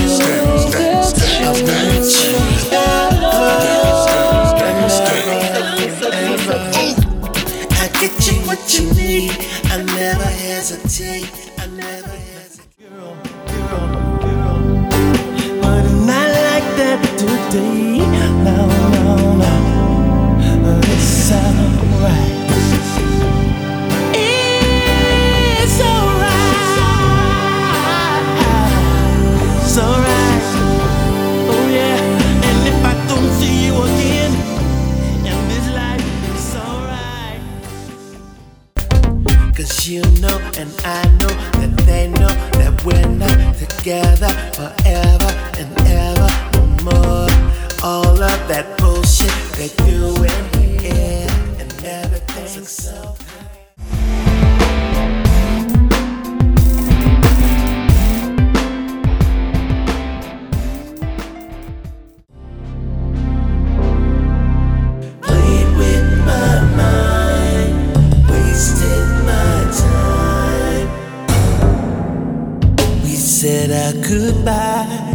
I get you what you need. I never hesitate. I never hesitate. But not like that today. No, no, no. It's alright. It's alright. It's alright. Oh yeah. And if I don't see you again in this life, it's alright. 'Cause you know and I know that they know that we're not together forever and ever no more. All of that bullshit they doing here and everything so. Played with my mind, wasted my time. We said our goodbye.